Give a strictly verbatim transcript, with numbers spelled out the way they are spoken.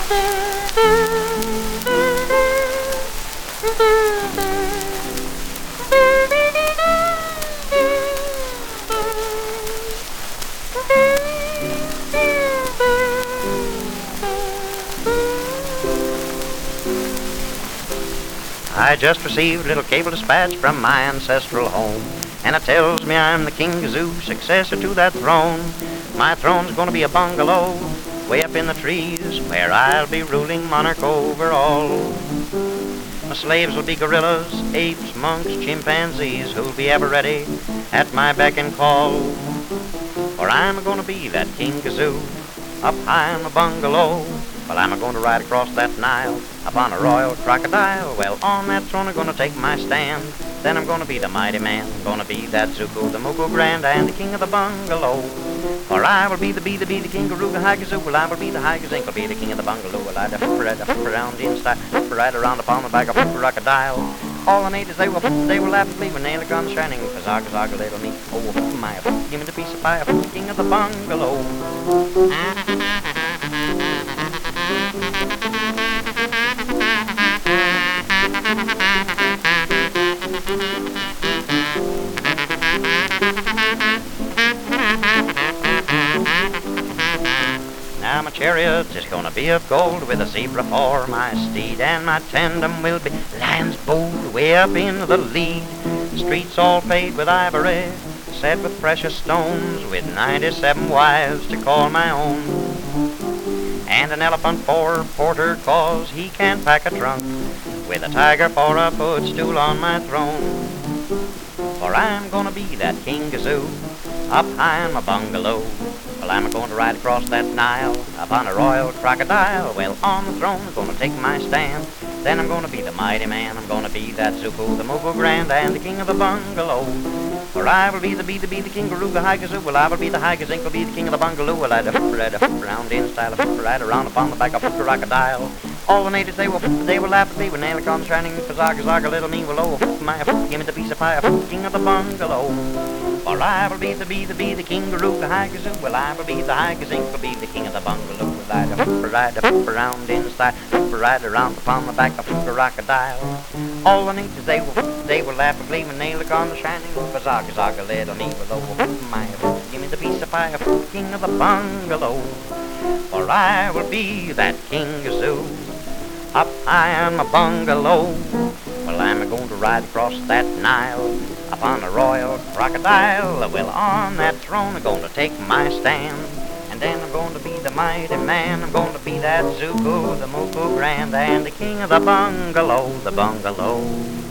I just received a little cable dispatch from my ancestral home, and it tells me I'm the King Kazoo, successor to that throne. My throne's gonna be a bungalow way up in the trees, where I'll be ruling monarch over all. My slaves will be gorillas, apes, monks, chimpanzees, who'll be ever ready at my beck and call. For I'm gonna be that King Kazoo, up high in the bungalow. Well, I'm going to ride across that Nile upon a royal crocodile. Well, on that throne I'm going to take my stand. Then I'm going to be the mighty man. I'm going to be that Zuko, the Muku Grand, and the king of the bungalow. For I will be the bee, the bee, the king, Garuga, High Kazoo. Well, I will be the High Kazink, I'll be the king of the bungalow. Well, I'd hop right, hop around inside, hop right around upon the back of a crocodile. All the natives, they will, they will laugh at me when they look on shining. Kazaga, zaga, little me. Oh, my, give me the piece of pie, king of the bungalow. Now my chariot is gonna be of gold, with a zebra for my steed, and my tandem will be lions bold way up in the lead. The streets all paved with ivory, set with precious stones, with ninety-seven wives to call my own. And an elephant for porter, cause he can't pack a trunk, with a tiger for a footstool on my throne. For I'm gonna be that King Kazoo, up high in my bungalow. Well, I'm going to ride across that Nile upon a royal crocodile. Well, on the throne I'm gonna take my stand. Then I'm gonna be the mighty man. I'm gonna be that Zuko, the Mugu Grand, and the king of the bungalow. For I will be the bee, the bee, the king, Garuga, High Kazoo. Well, I will be the High Kazink, will be the king of the bungalow. Well, I'd hop right up around in style, hop right around upon the back of a crocodile. All the natives, they will, they will laugh at me when they look on shining. Kazaga, zaga, little me, well, oh, my, give me the piece of pie, king of the bungalow. For I will be the bee, the bee, the king, Garuga, High Kazoo. Well, I will be the High Kazink, will be the king of the bungalow. Well, I'd hop right up around in style, hop right around upon the back of a crocodile. All the natives, they will, they will laugh at me when they look on the shining. Kazaga, zaga, little me, well, oh, my, give me the piece of pie, king of the bungalow. For I will be that King Kazoo, up high in my bungalow. Well, I'm going to ride across that Nile upon a royal crocodile. Well, on that throne I'm going to take my stand. And then I'm going to be the mighty man. I'm going to be that Zuko, the Muku Grand, and the king of the bungalow, the bungalow.